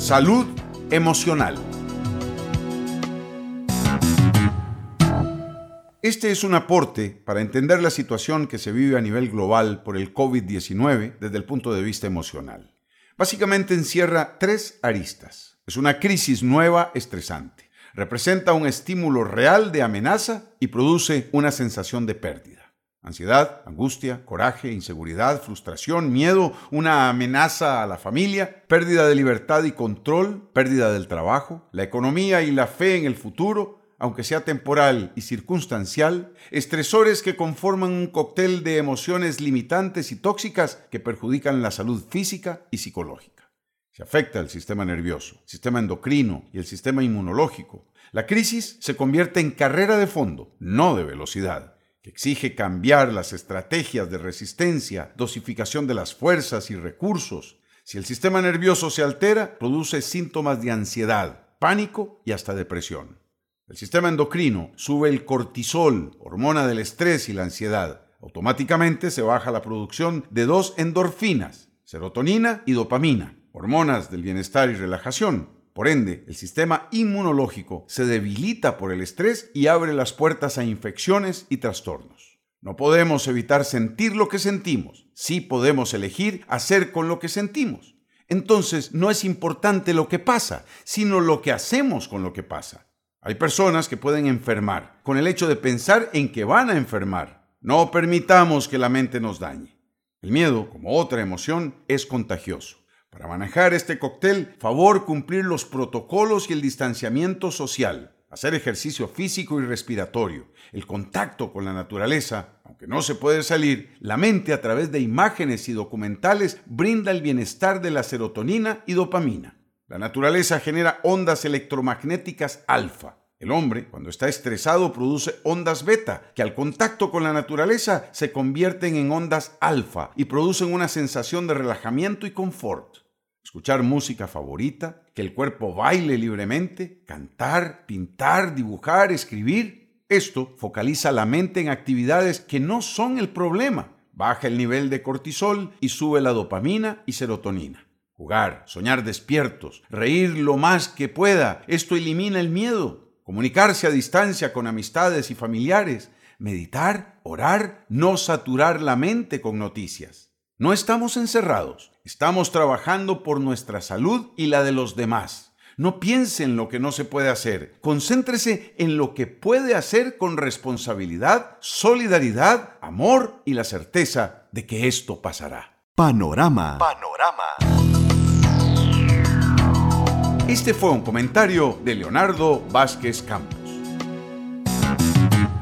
Salud emocional. Este es un aporte para entender la situación que se vive a nivel global por el COVID-19 desde el punto de vista emocional. Básicamente encierra 3 aristas. Es una crisis nueva, estresante. Representa un estímulo real de amenaza y produce una sensación de pérdida. Ansiedad, angustia, coraje, inseguridad, frustración, miedo, una amenaza a la familia, pérdida de libertad y control, pérdida del trabajo, la economía y la fe en el futuro, aunque sea temporal y circunstancial, estresores que conforman un cóctel de emociones limitantes y tóxicas que perjudican la salud física y psicológica. Se afecta el sistema nervioso, el sistema endocrino y el sistema inmunológico. La crisis se convierte en carrera de fondo, no de velocidad, que exige cambiar las estrategias de resistencia, dosificación de las fuerzas y recursos. Si el sistema nervioso se altera, produce síntomas de ansiedad, pánico y hasta depresión. El sistema endocrino sube el cortisol, hormona del estrés y la ansiedad. Automáticamente se baja la producción de 2 endorfinas, serotonina y dopamina, hormonas del bienestar y relajación. Por ende, el sistema inmunológico se debilita por el estrés y abre las puertas a infecciones y trastornos. No podemos evitar sentir lo que sentimos. Sí podemos elegir hacer con lo que sentimos. Entonces, no es importante lo que pasa, sino lo que hacemos con lo que pasa. Hay personas que pueden enfermar con el hecho de pensar en que van a enfermar. No permitamos que la mente nos dañe. El miedo, como otra emoción, es contagioso. Para manejar este cóctel, favor cumplir los protocolos y el distanciamiento social, hacer ejercicio físico y respiratorio, el contacto con la naturaleza. Aunque no se puede salir, la mente a través de imágenes y documentales brinda el bienestar de la serotonina y dopamina. La naturaleza genera ondas electromagnéticas alfa. El hombre, cuando está estresado, produce ondas beta, que al contacto con la naturaleza se convierten en ondas alfa y producen una sensación de relajamiento y confort. Escuchar música favorita, que el cuerpo baile libremente, cantar, pintar, dibujar, escribir. Esto focaliza la mente en actividades que no son el problema. Baja el nivel de cortisol y sube la dopamina y serotonina. Jugar, soñar despiertos, reír lo más que pueda. Esto elimina el miedo. Comunicarse a distancia con amistades y familiares. Meditar, orar, no saturar la mente con noticias. No estamos encerrados. Estamos trabajando por nuestra salud y la de los demás. No piense en lo que no se puede hacer. Concéntrese en lo que puede hacer con responsabilidad, solidaridad, amor y la certeza de que esto pasará. Panorama. Este fue un comentario de Leonardo Vázquez Campos.